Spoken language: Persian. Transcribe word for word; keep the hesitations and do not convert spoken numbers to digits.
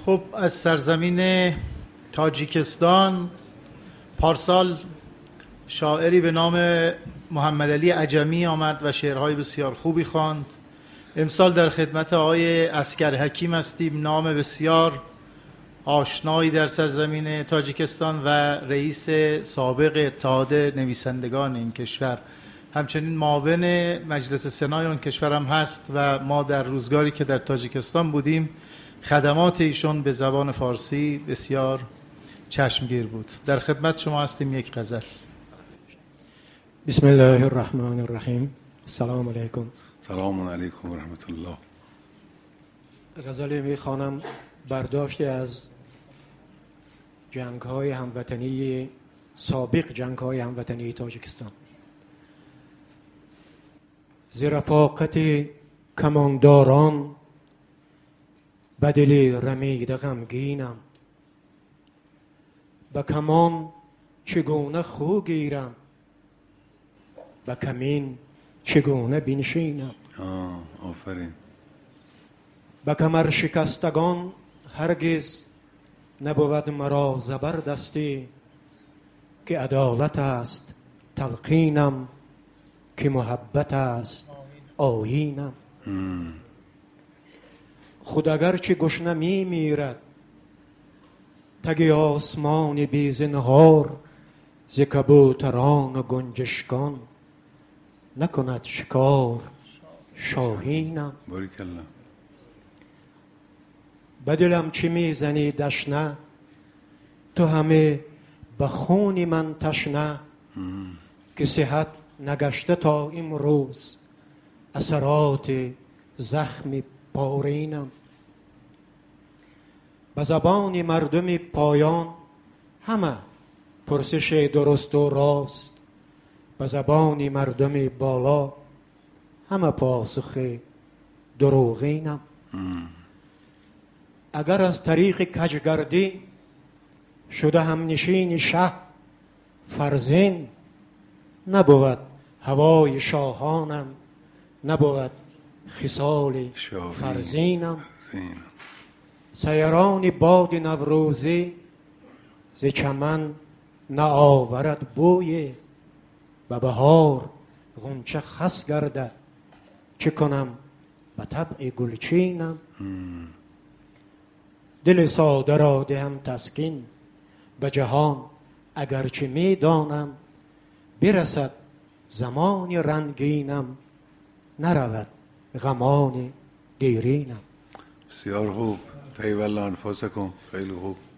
خب از سرزمین تاجیکستان پارسال شاعری به نام محمد علی عجمی آمد و شعرهای بسیار خوبی خواند. امسال در خدمت آقای عسکر حکیم هستیم، نام بسیار آشنایی در سرزمین تاجیکستان و رئیس سابق اتحاد نویسندگان این کشور، همچنین معاون مجلس سنای اون کشور هم هست و ما در روزگاری که در تاجیکستان بودیم خدمات ایشون به زبان فارسی بسیار چشمگیر بود. در خدمت شما هستیم. یک غزل. بسم الله الرحمن الرحیم. السلام علیکم. سلام علیکم و رحمت الله. غزلی میخوانم برداشته از جنگ‌های هموطنی سابق، جنگ‌های هموطنی تاجیکستان. ز رفاقت کمانداران به دل رمیده غمگینم، به کمان چگونه خو گیرم، به کمین چگونه بنشینم. آه آفرین. به کمر شکستگان هرگز نبود مرا زبردستی، که عدالت است تلقینم، که محبت است آیینم. خود اگر چه گشنه می میرد تگ آسمان بی زنهار، ز کبوتران و گنجشکان نکند شکار شاهینم. باریکالله. به دلم چه میزنی دشنه، تو همه به خون من تشنه، که صحت نگشته تا امروز اثرات زخم پارینم. به زبان مردم پایان همه پرسش درست و راست، به زبان مردم بالا همه پاسخ دروغینم. اگر از طریق کجگردی شده هم نشین شه فرزین، نبود هوای شاهانم، نبود خصال فرزینم. سیران باد نوروزی ز چمن نه آورد بوی، و بهار غنچه خس گردد چه کنم به طبع گلچینم. دل ساده را دهم تسکین به جهان اگرچه می دانم، برسد زمان رنگینم، نرود غمان دیرینم. بسیار خوب. طیب الله انفاسکم. خیلی خوب.